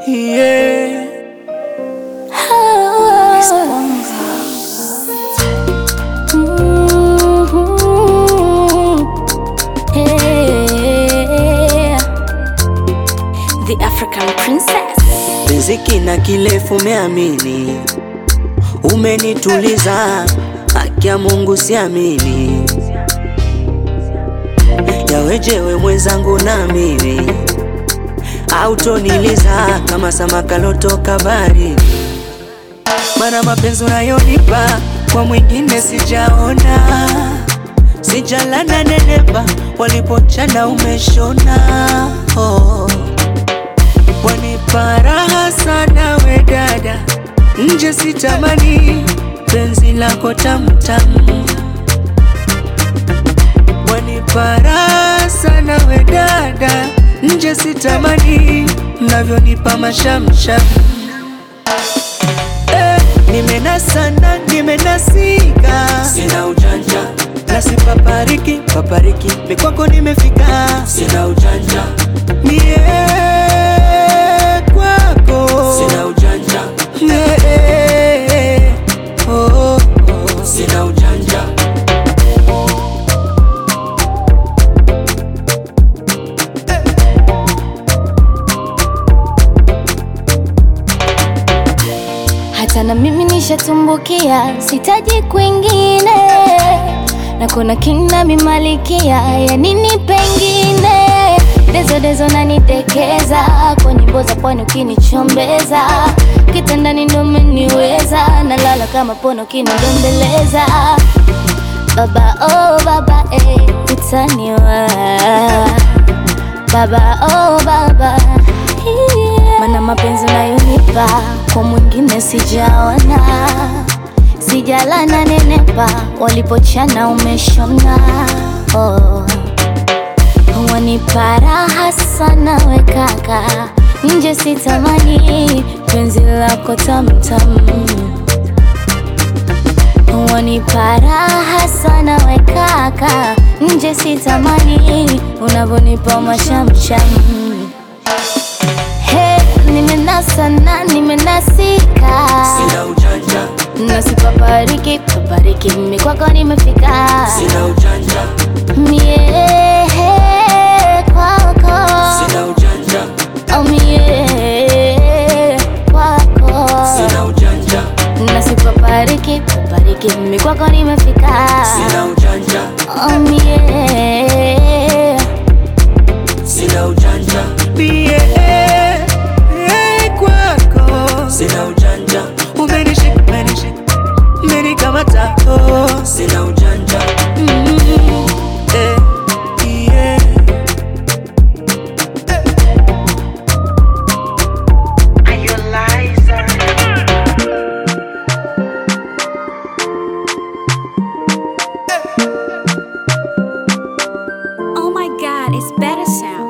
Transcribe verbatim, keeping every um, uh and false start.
Yeah. The African princess. Riziki na kilefu meamini, umenituliza, haki ya Mungu siamini. Yawejewe mwenzangu na mimi, autoniliza kama samaki lotoka baharini. Mana mapenzi unayonipa kwa mwingine sijaona, sijalana nenepa, walipochana umeshona. Oh, wanipa raha sana we dada, nje sitamani, penzi lako tamtamu. Wanipa raha sana we dada, nje sitamani, mnavyonipa mashamsham. Eh, nimenasa na nimenasika, sina ujanja, nasipapariki papariki, mikwako nimefika, sina ujanja. Mie kwako sina ujanja, yeah, oh, oh, sina ujanja. Hata na mimi nishatumbukia, sitaji kwingine, na kuna kina mimalikia ya nini pengine. Dezo dezo na nitekeza, kwa nyimbo za pwani ukinichombeza, kitandani ndo umeniweza, nalala kama pono ukinidembeleza. Baba oh baba eh, utaniwa baba oh baba, yeah. Mana mapenzi unayonipa kwa mwingine sijaona, sijalana nenepa, walipochana umeshona. Oh, wanipa raha sana we kaka, nje sitamani, penzi lako tamtam. Wanipa raha sana we kaka, nje sitamani, unavonipa mashamsham. Hey, nimenasa na nimenasika, sina ujanja, nasipapariki papariki, mimi kwako nimefika, sina ujanja. Mie kwako sina ujanja, oh mie kwako sina ujanja, nasipapariki papariki, mimi kwako nimefika, sina ujanja, oh mie sina ujanja. Mie kwako sina ujanja, umenishika umenishika umenikamata, oh, sina ujanja. Mm, eh, yeah. Oh my God, it's better sound.